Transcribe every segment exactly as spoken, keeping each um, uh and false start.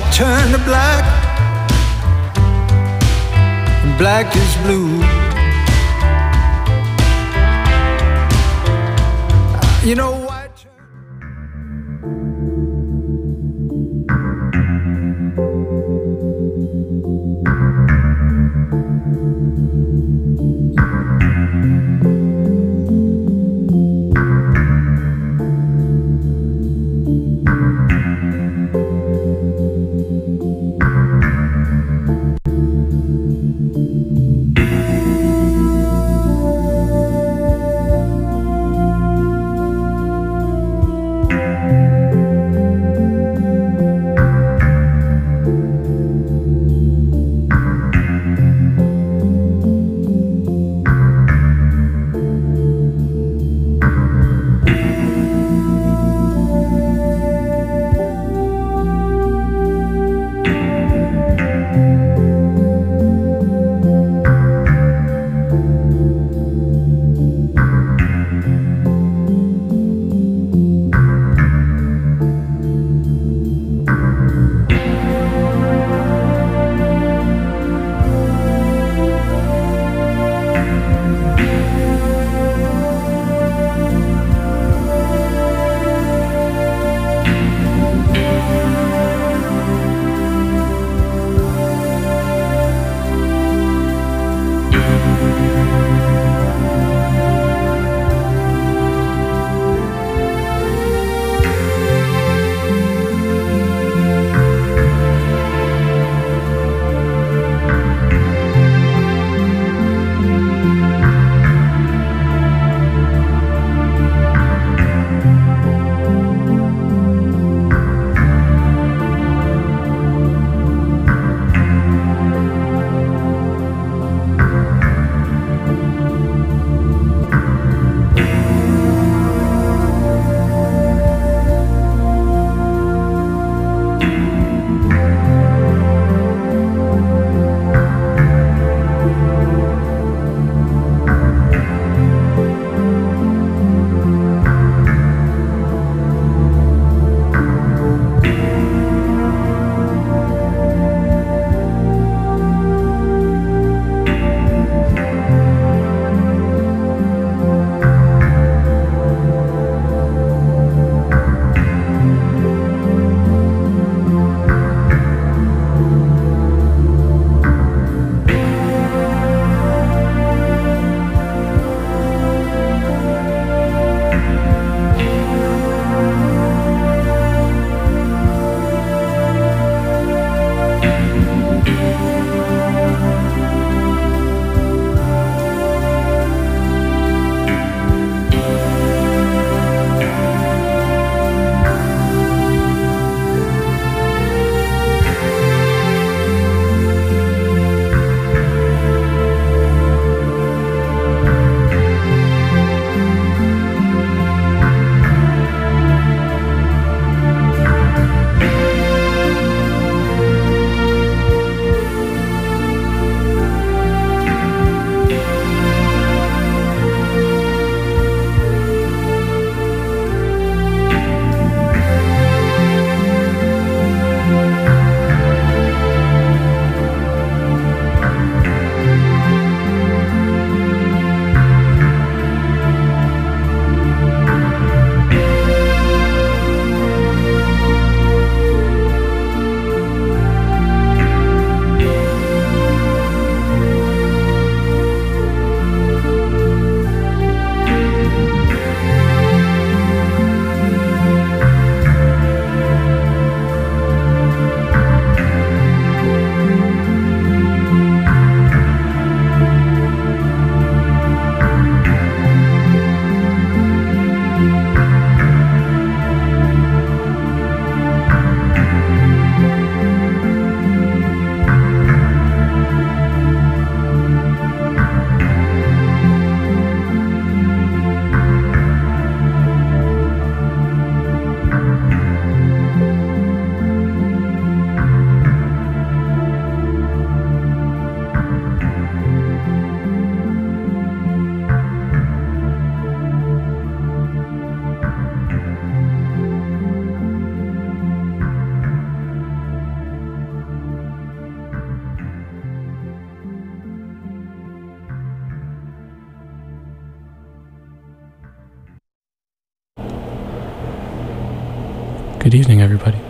turn to black, and black is blue. You know white Good evening, everybody.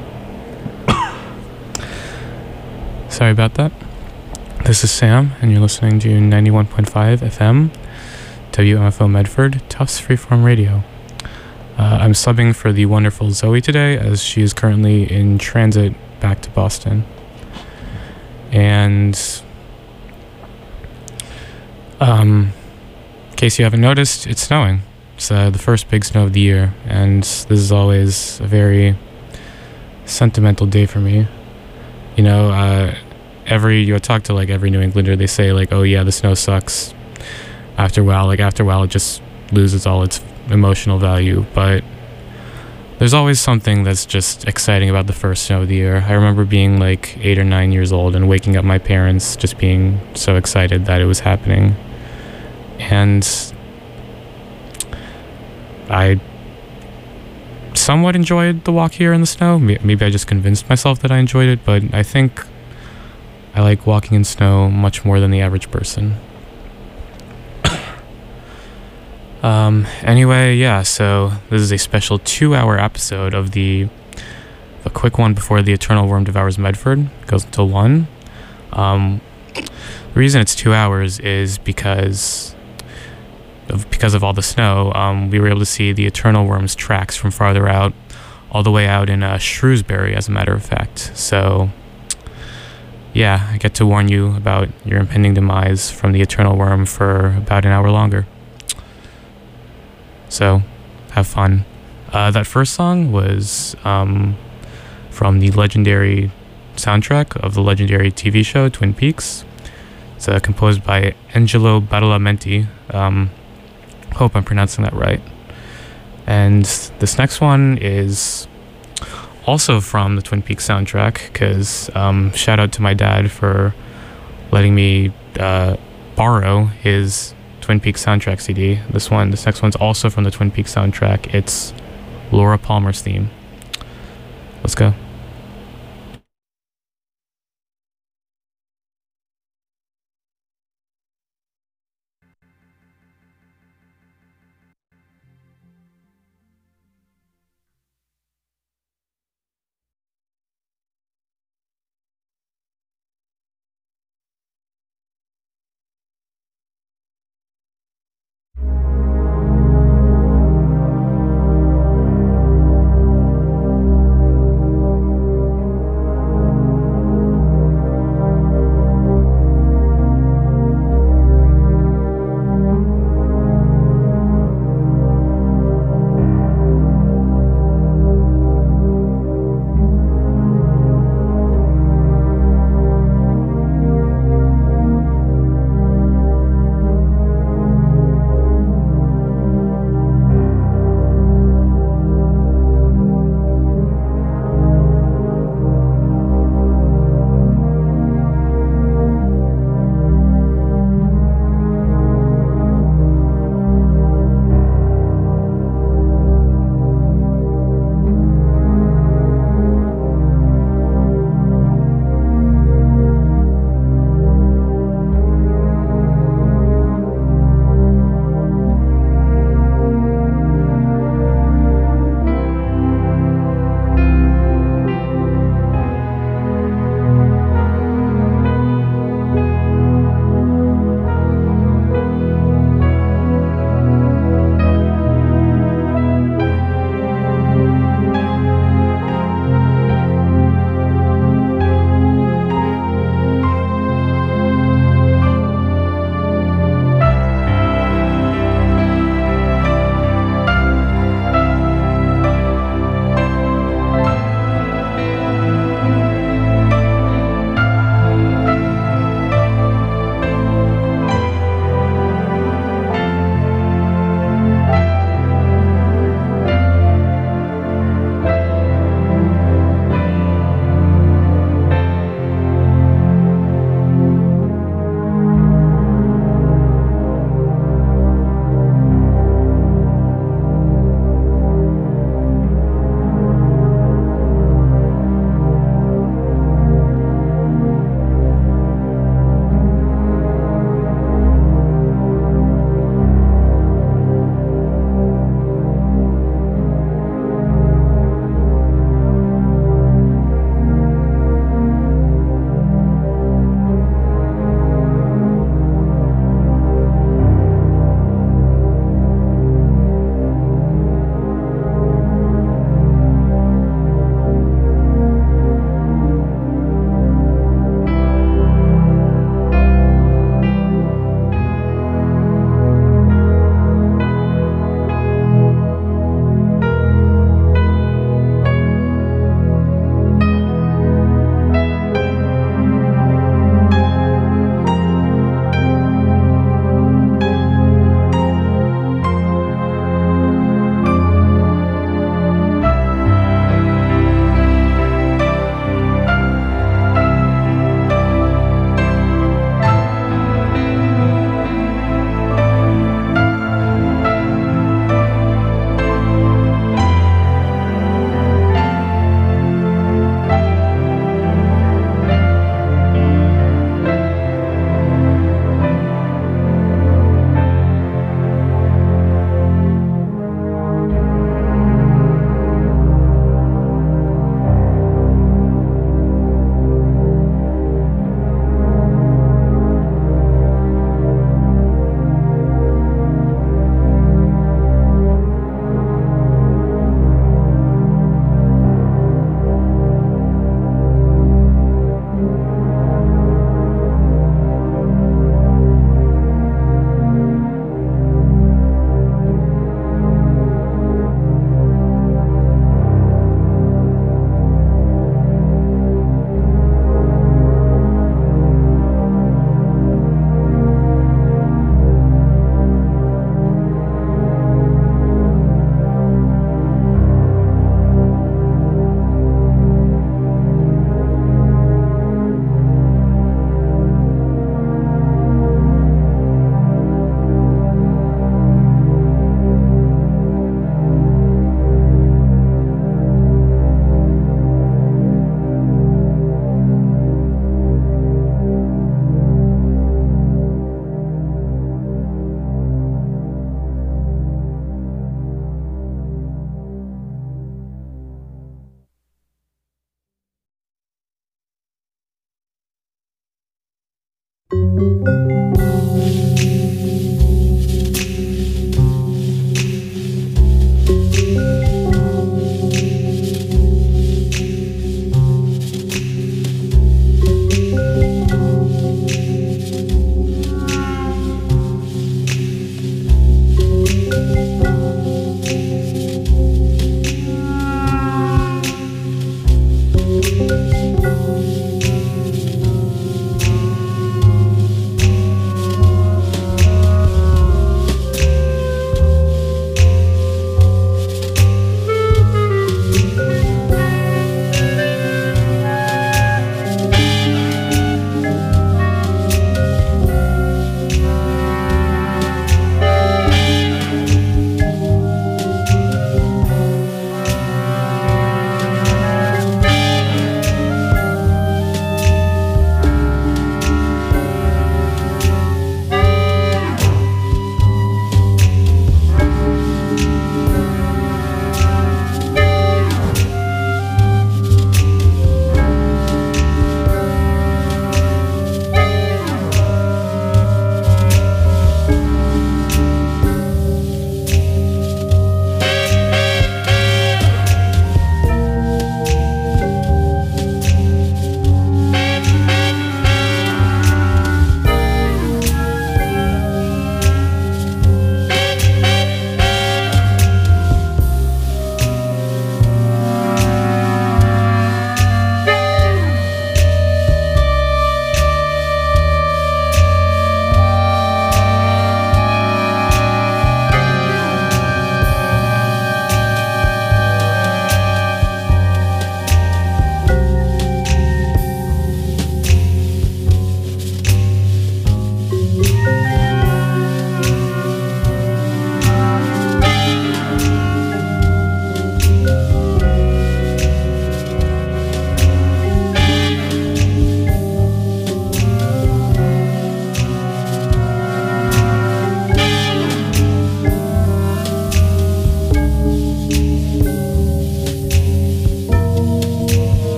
Sorry about that. This is Sam, and you're listening to ninety-one point five F M, W M F O Medford, Tufts Freeform Radio. Uh, I'm subbing for the wonderful Zoe today, as she is currently in transit back to Boston. And, um, in case you haven't noticed, it's snowing. It's uh, the first big snow of the year, and this is always a very sentimental day for me. You know, uh, every, you talk to like every New Englander, they say like, oh yeah, the snow sucks. After a while, like after a while, it just loses all its emotional value, but there's always something that's just exciting about the first snow of the year. I remember being like eight or nine years old and waking up my parents just being so excited that it was happening. And I somewhat enjoyed the walk here in the snow. Maybe I just convinced myself that I enjoyed it, but I think I like walking in snow much more than the average person. um, anyway, yeah, so this is a special two-hour episode of the a quick one before the Eternal Worm Devours Medford. It goes until one. Um, the reason it's two hours is because of, because of all the snow. Um, we were able to see the Eternal Worm's tracks from farther out, all the way out in uh, Shrewsbury, as a matter of fact. So yeah, I get to warn you about your impending demise from the Eternal Worm for about an hour longer. So, have fun. Uh, that first song was um, from the legendary soundtrack of the legendary T V show Twin Peaks. It's uh, composed by Angelo Badalamenti. Um, hope I'm pronouncing that right. And this next one is also from the Twin Peaks soundtrack, because um, shout out to my dad for letting me uh, borrow his Twin Peaks soundtrack C D. This one, this next one's also from the Twin Peaks soundtrack. It's Laura Palmer's theme. Let's go.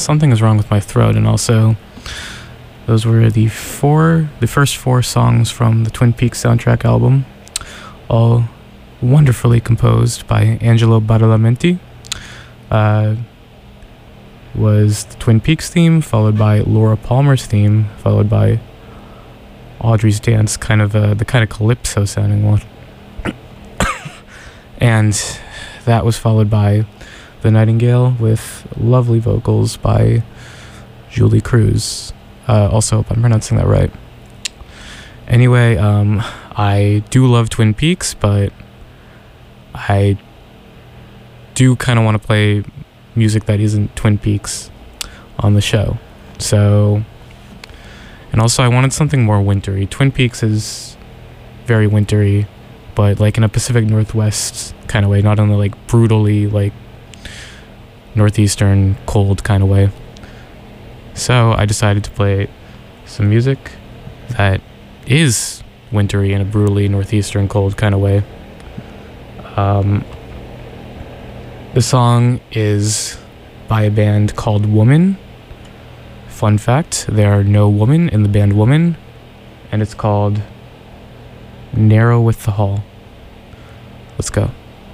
something is wrong with my throat, and also those were the four, the first four songs from the Twin Peaks soundtrack album, all wonderfully composed by Angelo Badalamenti. Uh, was the Twin Peaks theme, followed by Laura Palmer's theme, followed by Audrey's Dance, kind of uh, the kind of calypso sounding one. And that was followed by The Nightingale with lovely vocals by Julie Cruz. Uh, also, hope I'm pronouncing that right. Anyway, um, I do love Twin Peaks, but I do kind of want to play music that isn't Twin Peaks on the show. So, and also I wanted something more wintry. Twin Peaks is very wintry, but like in a Pacific Northwest kind of way, not in the like brutally like northeastern cold kind of way. So I decided to play some music that is wintry in a brutally northeastern cold kind of way. Um, the song is by a band called Woman. Fun fact, there are no women in the band Woman, and it's called Narrow with the Hall. Let's go.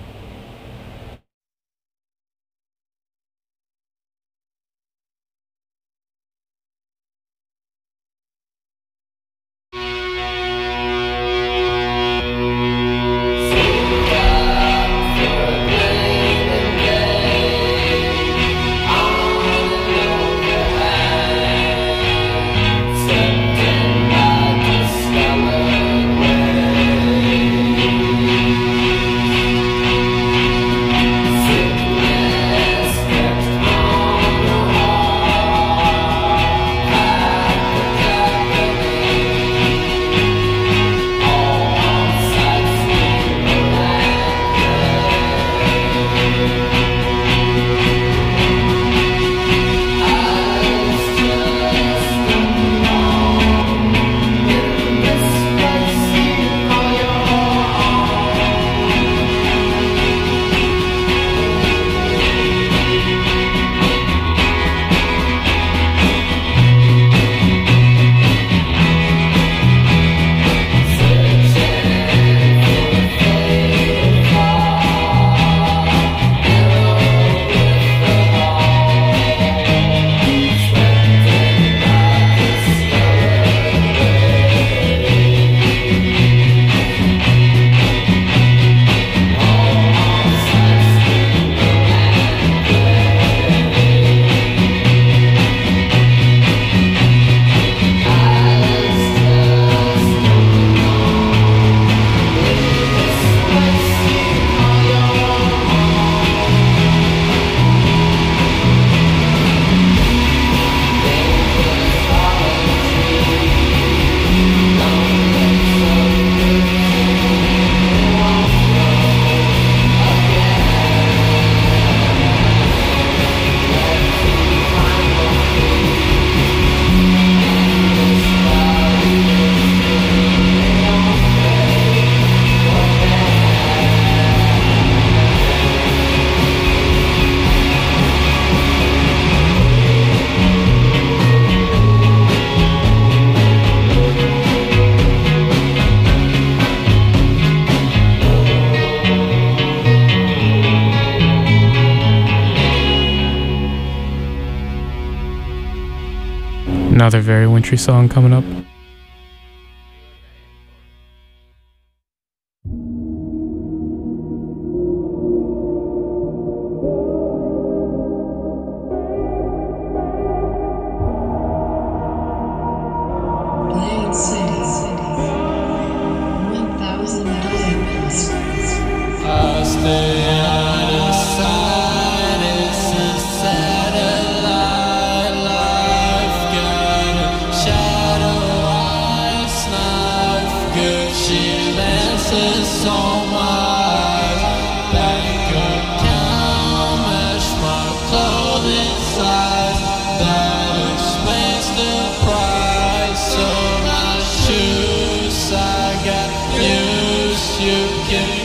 Another very wintry song coming up.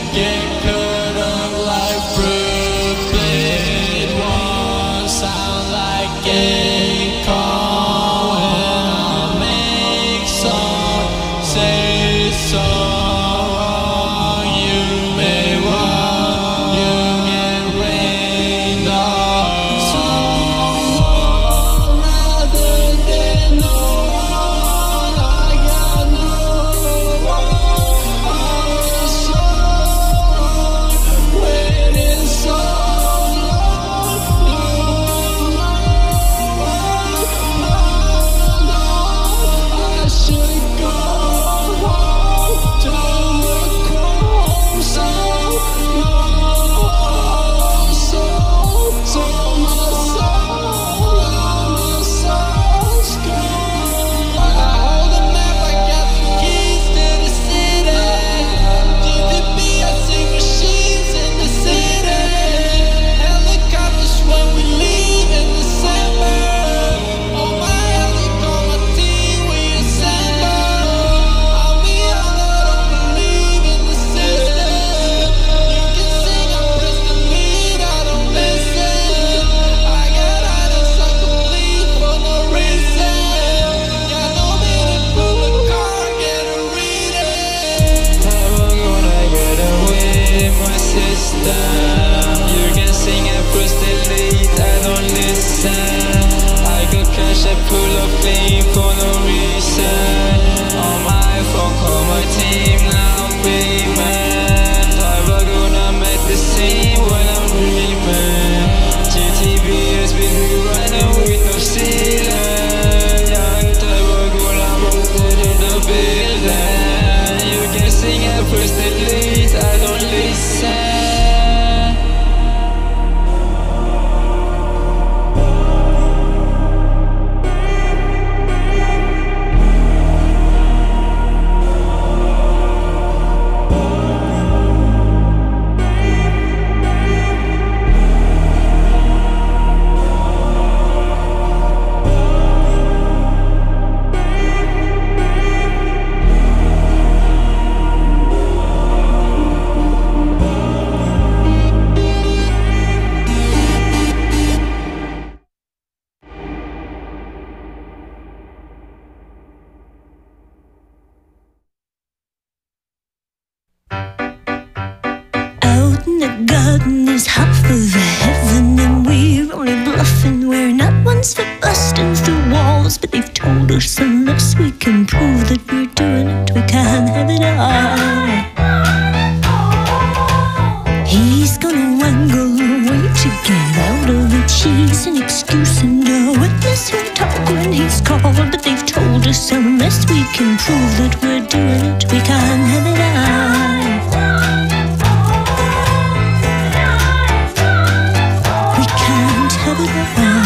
Like garden is half of heaven, and we're only bluffing. We're not ones for busting through walls, but they've told us unless we can prove that we're doing it, we can't have it all. He's gonna wangle away to get out of it. She's an excuse and a witness who'll talk when he's called, but they've told us unless we can prove that we're doing it, we can't have it all. We can't have it all.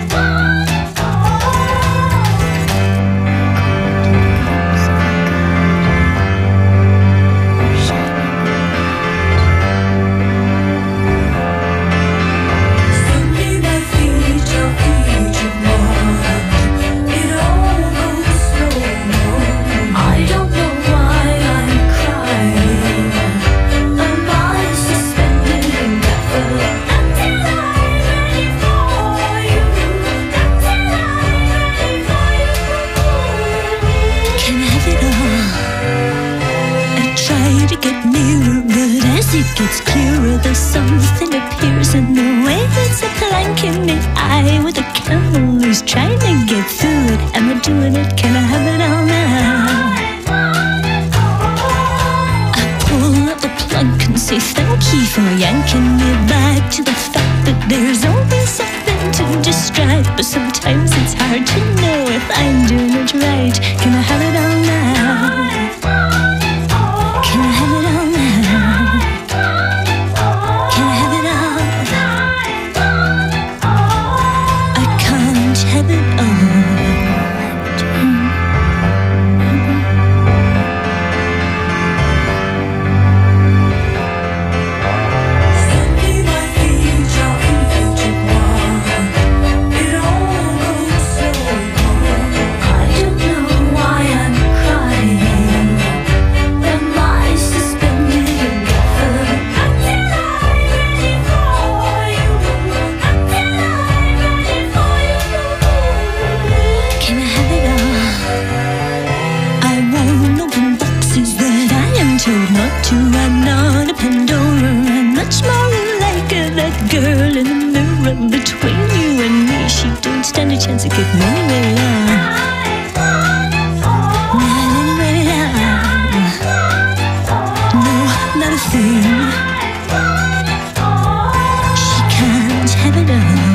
It's clearer, there's something appears in the way. It's a plank in the eye with a camel who's trying to get through it. Am I doing it? Can I have it all now? I pull up the plug and say thank you for yanking me back to the fact that there's always something to distract. But sometimes it's hard to know if I'm doing it right. Can I have it all now? Can I have it all now? in the mirror between you and me. She don't stand a chance of getting anywhere. Not anywhere. No, not a thing. She can't have it all.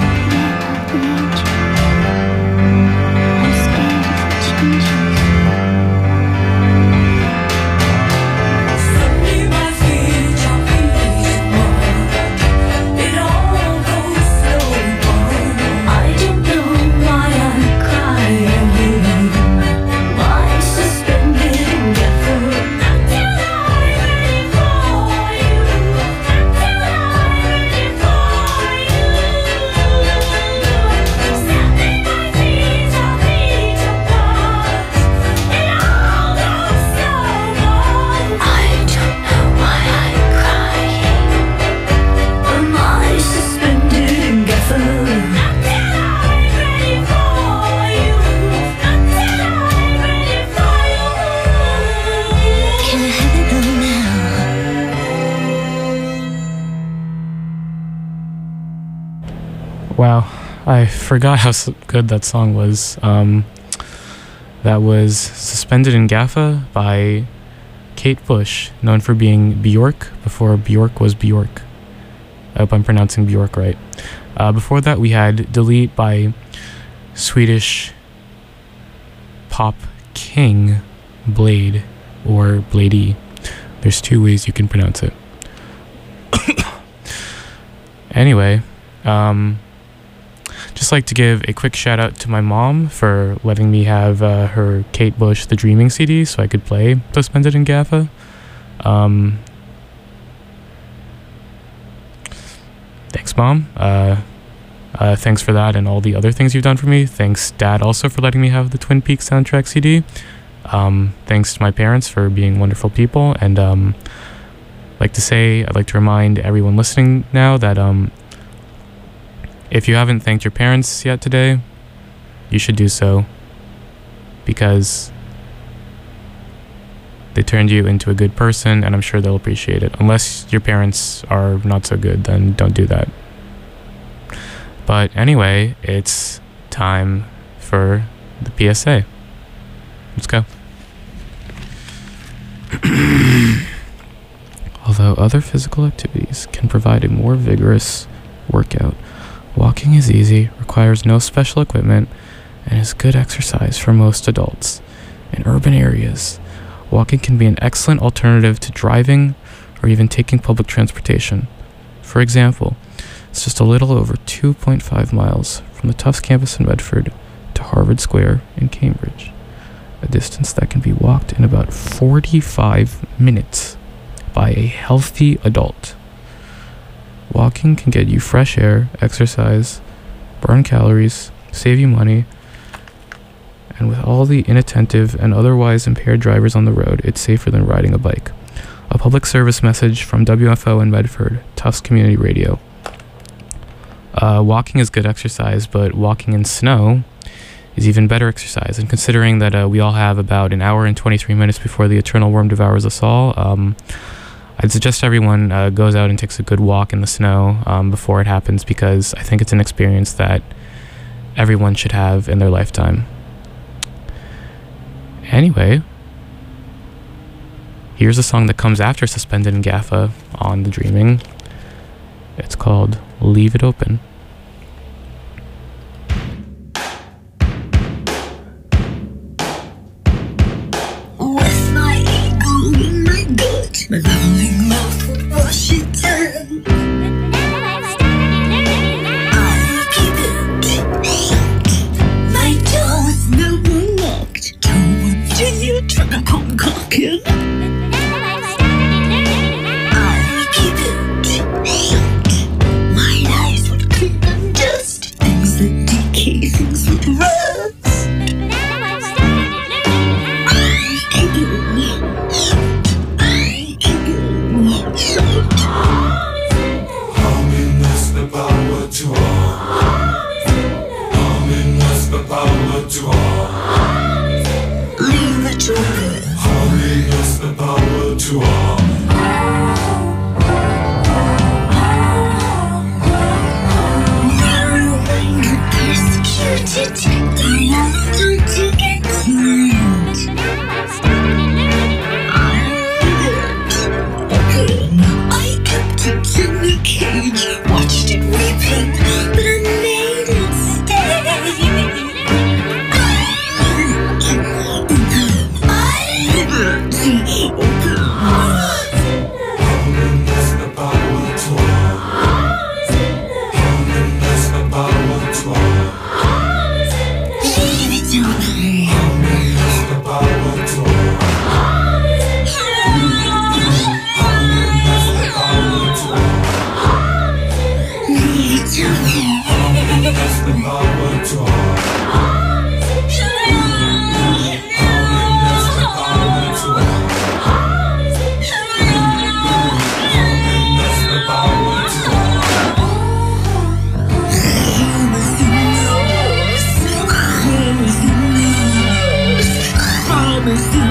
Wow, I forgot how good that song was. Um, that was Suspended in Gaffa by Kate Bush, known for being Bjork before Bjork was Bjork. I hope I'm pronouncing Bjork right. Uh, before that, we had Delete by Swedish pop king Blade, or Bladee. There's two ways you can pronounce it. Anyway, um... just like to give a quick shout out to my mom for letting me have uh, her Kate Bush The Dreaming C D so I could play Suspended in Gaffa. Um, thanks, Mom. Uh, uh, thanks for that and all the other things you've done for me. Thanks, Dad, also for letting me have the Twin Peaks soundtrack C D. Um, thanks to my parents for being wonderful people. And um, I'd like to say, I'd like to remind everyone listening now that um, if you haven't thanked your parents yet today, you should do so, because they turned you into a good person, and I'm sure they'll appreciate it. Unless your parents are not so good, then don't do that. But anyway, it's time for the P S A. Let's go. Although other physical activities can provide a more vigorous workout, walking is easy, requires no special equipment, and is good exercise for most adults. In urban areas, walking can be an excellent alternative to driving or even taking public transportation. For example, it's just a little over two point five miles from the Tufts campus in Medford to Harvard Square in Cambridge, a distance that can be walked in about forty-five minutes by a healthy adult. Walking can get you fresh air, exercise, burn calories, save you money, and with all the inattentive and otherwise impaired drivers on the road, it's safer than riding a bike. A public service message from W F O in Medford, Tufts Community Radio. Uh, walking is good exercise, but walking in snow is even better exercise. And considering that uh, we all have about an hour and twenty-three minutes before the eternal worm devours us all, um, I'd suggest everyone uh, goes out and takes a good walk in the snow um, before it happens, because I think it's an experience that everyone should have in their lifetime. Anyway, here's a song that comes after Suspended in Gaffa on The Dreaming. It's called Leave It Open. With my ego in my gut, my lonely mouth will wash it down. I keep it. My door is never locked. Don't continue trigger concocking. I keep it. My eyes would keep the power to harm. Harming is the power to harm. Harming is the power to harm. Harm is the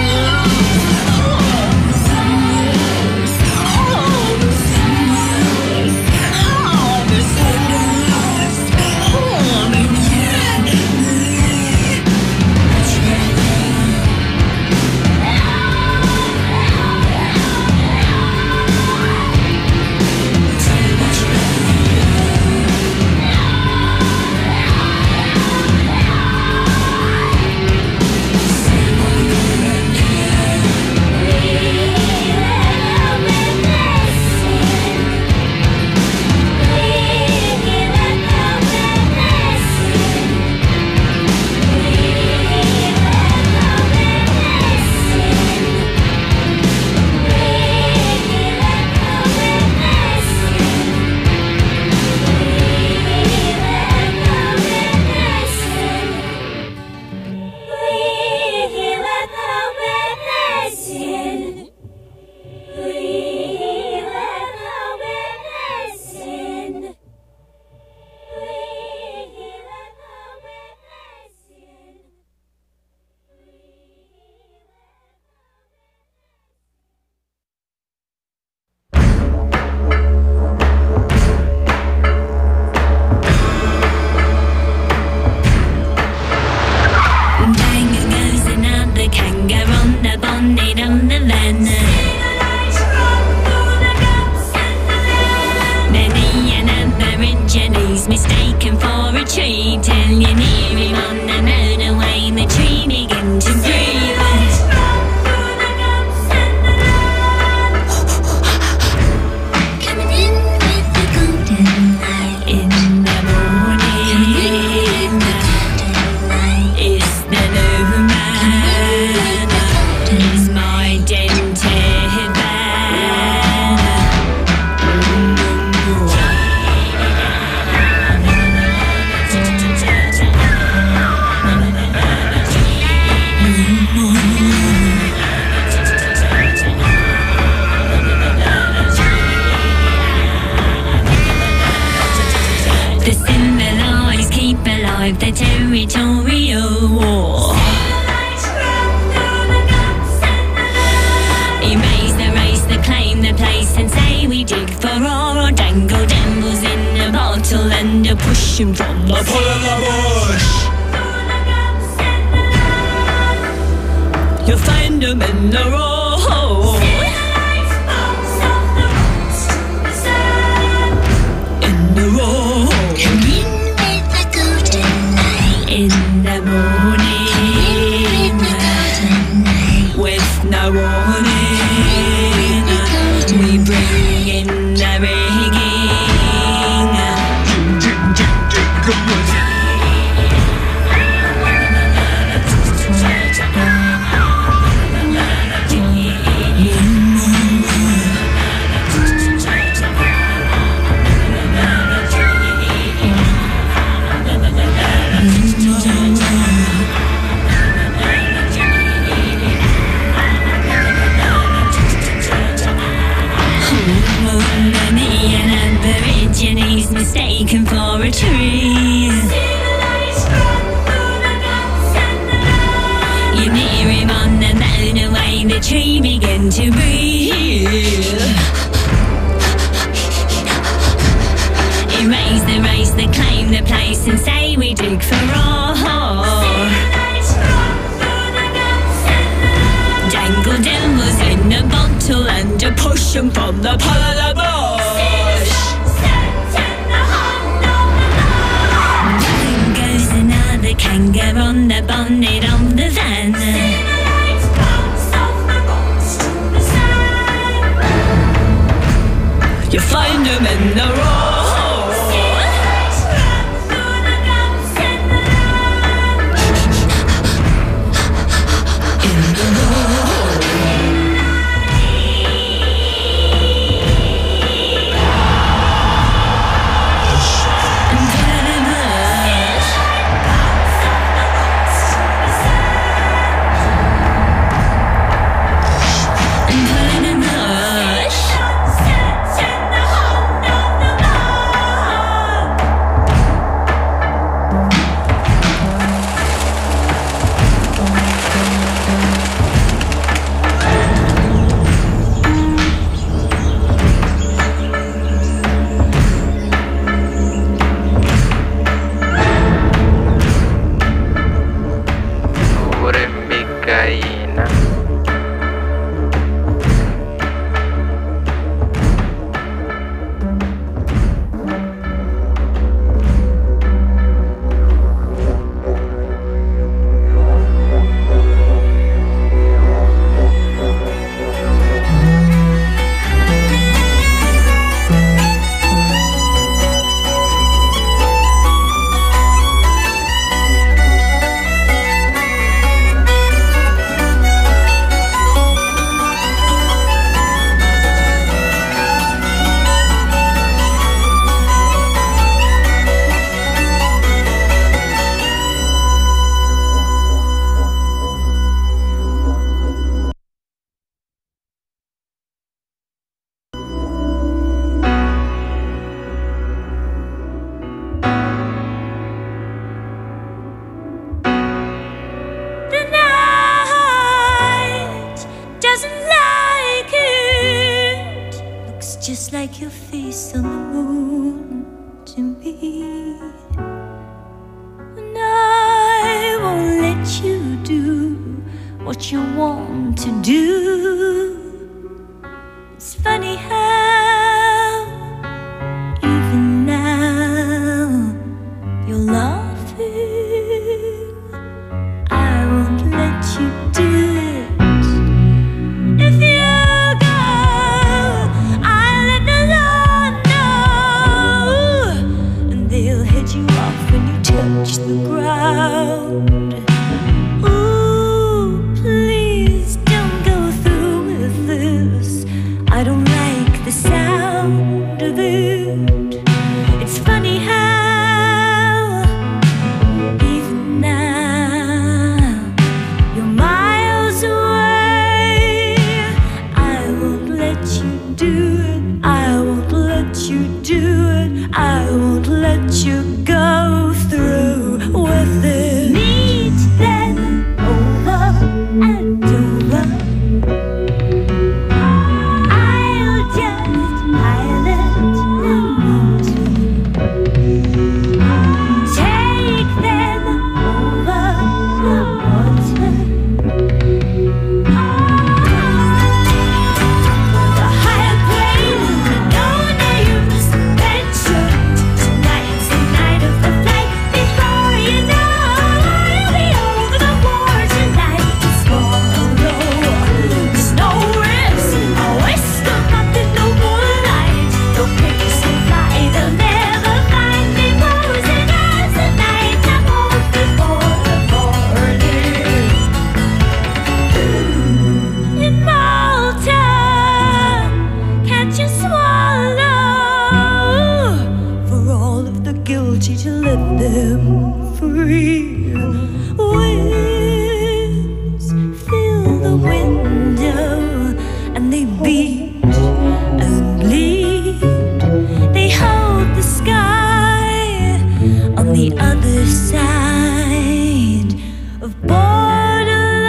mistaken for a tree till you near him on the motorway. The tree began to breathe. Coming in with the golden light in the morning. It's the new man. It's my dented van. The symbolise keep alive the territorial war. Erase the race, the claim the place, and say we dig for ore, or dangle devils in a bottle and a push 'em from the pull of the bush. You'll find 'em in the road. In the road. Come in with the golden light. In the morning. Come in with the golden light. With no warning. We bring in the rigging. Aborigines mistaken for a tree. You near him on the motorway, the tree began to breathe. Erase the race, the claim the place, and say we dig for ore. Dangle devils in a bottle and a push 'em from the pull of the bush. Bang goes another kangaroo on the bonnet of the van. You find 'em in the road. In the road. like your face on the moon to me. And I won't let you do what you want to do. It's funny how even now you're laughing. I won't let you do it. If you go, I'll let the Lord know, and they'll head you off when you touch the ground. Ooh, please don't go through with this. I don't like the sound of it. It's funny how even now you're miles away. I won't let you do it. I won't let you do it. I won't let you go through with it. Meet them over and over. I'll just pilot the motor. Take them over the water. The higher plane, no names mentioned. Tonight's the night of the flight. Before you know, I'll be over the war tonight. Tomorrow, there's no risk. A waste of nothing, no more light. No pigs can fly, they'll never find me. Posing as the night I hold before the morning. In Malta, can't you swallow for all of the guilty to let them free? Winds fill the window and they beat and bleed. They hold the sky on the other side of borderline.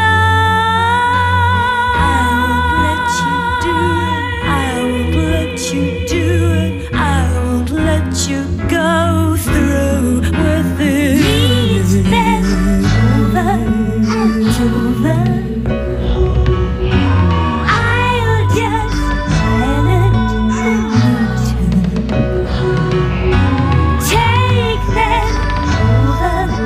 I won't let you do it. I won't let you do it. I won't let you go through with it. Meet them over and over. I'll just pilot the motor. Take them over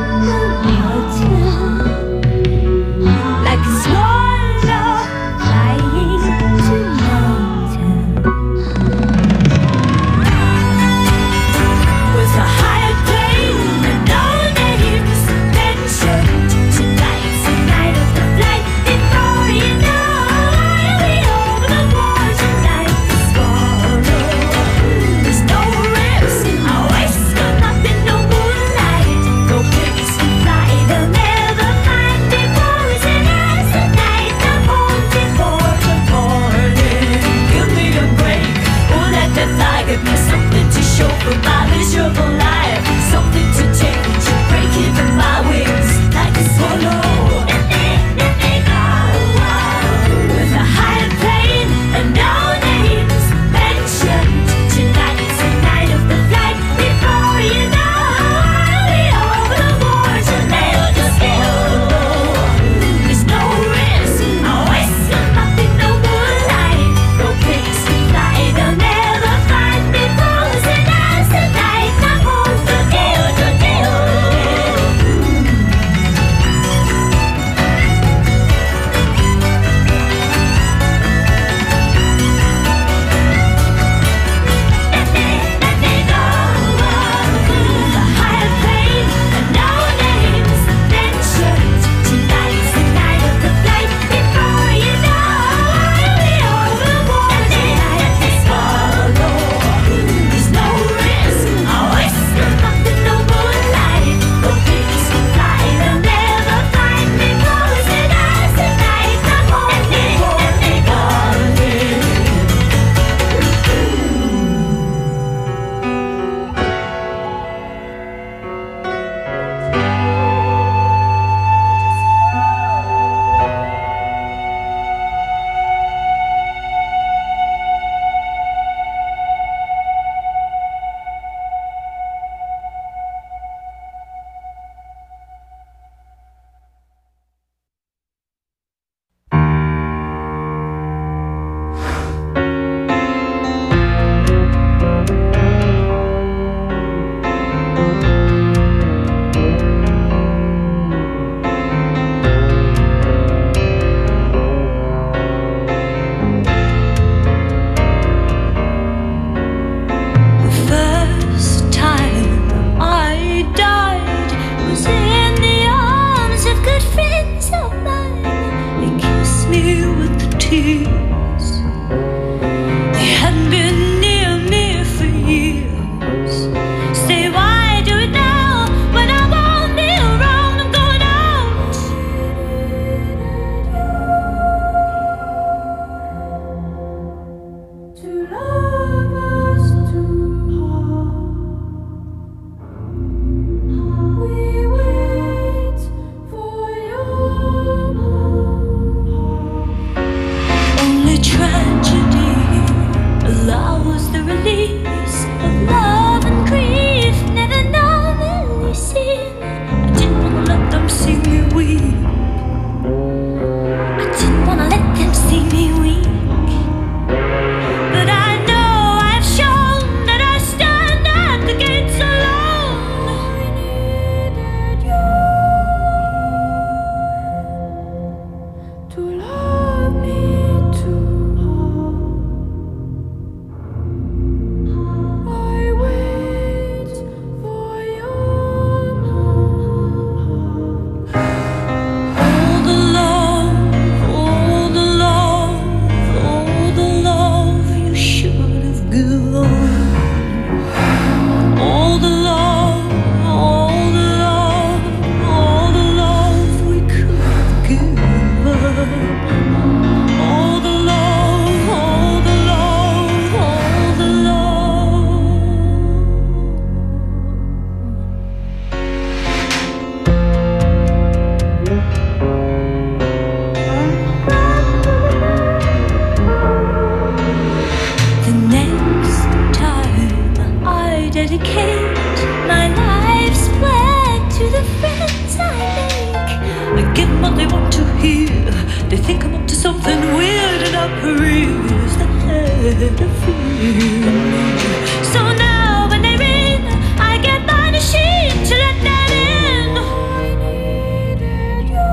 better feel. So now when they ring, I get my machine to let them in. I needed you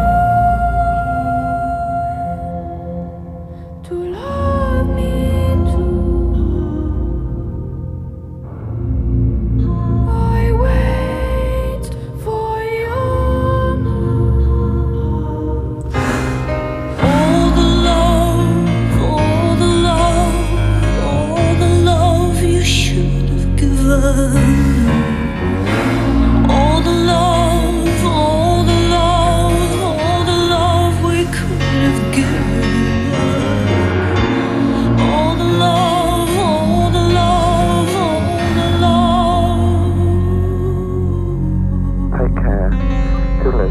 to love me too. I wait for you. All the love, all the love, all the love you should have given. All the love, all the love, all the love we could have given. All the love, all the love, all the love. Take care. Toodaloo.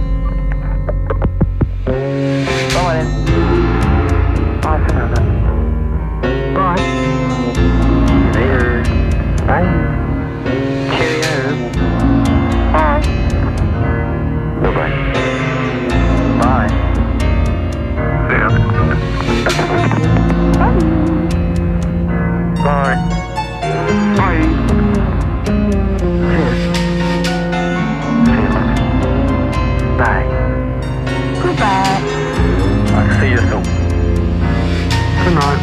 Bye then. Bye, Fernanda. Bye. Later. Bye. Cheerio. Bye. Bye-bye. Bye. See ya. Bye. Bye. Bye. Cheers. See you. Bye. Goodbye. I'll see you soon. Good night.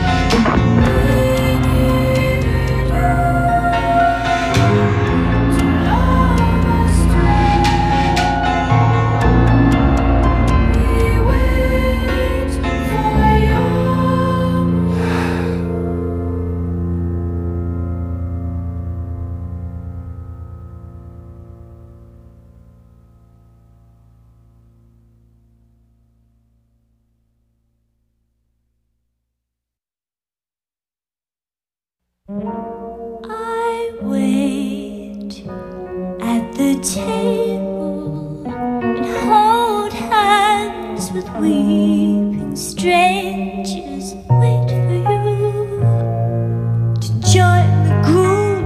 I wait at the table and hold hands with weeping strangers. Wait for you to join the group.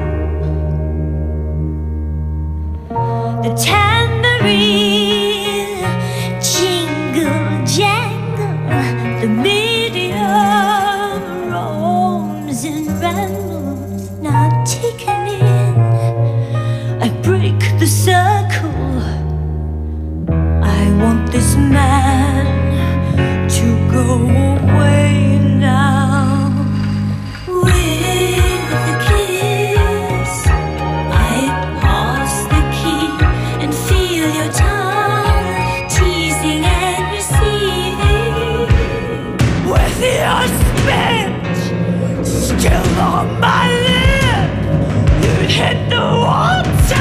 The tambourine jingle jangle, the medium roams and rambles, not taken in. I break the circle. I want this man to go away now. With a kiss, I pass the key and feel your tongue teasing and receiving. With your spit still on my lip, you hit the water.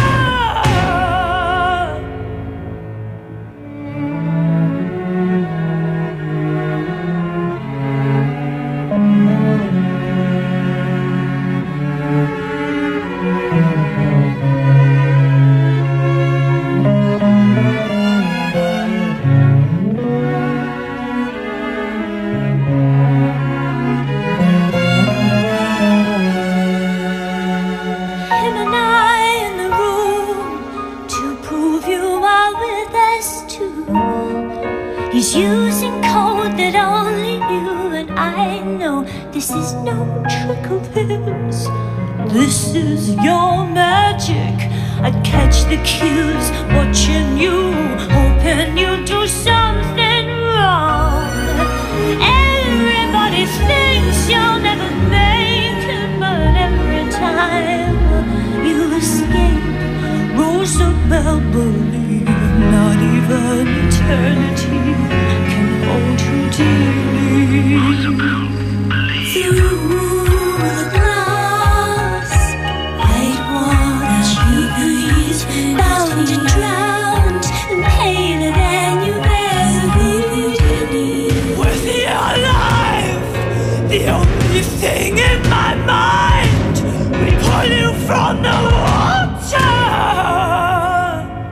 Him and I in the room to prove you are with us too. He's using code that only you and I know. This is no trick of his. This is your magic. I'd catch the cues, watching you, hoping you do something wrong. Everybody thinks you'll never make it, but every time you escape, Rosabelle, believe not even eternity can hold you dearly. Through the glass, I'd wanna cheat, bound and drowned, and paler than you've ever been. With your life, the only thing in my mind, we pull you from the water.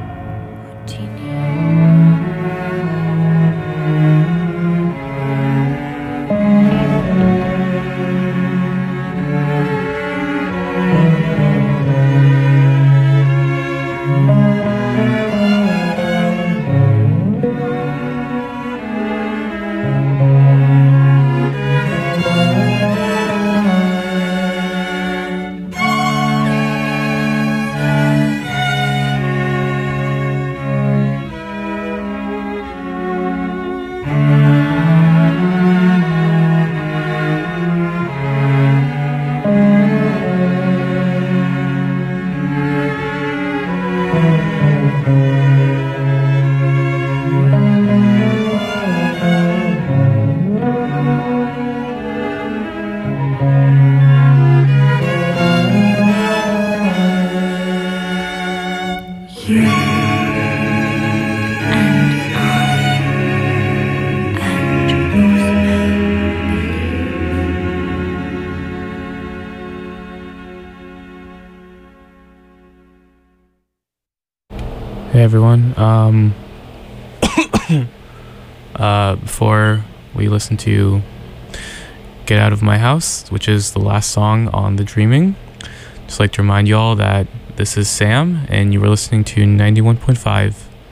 What do you need? everyone. Um, uh, before we listen to Get Out of My House, which is the last song on The Dreaming, just like to remind y'all that this is Sam, and you were listening to ninety-one point five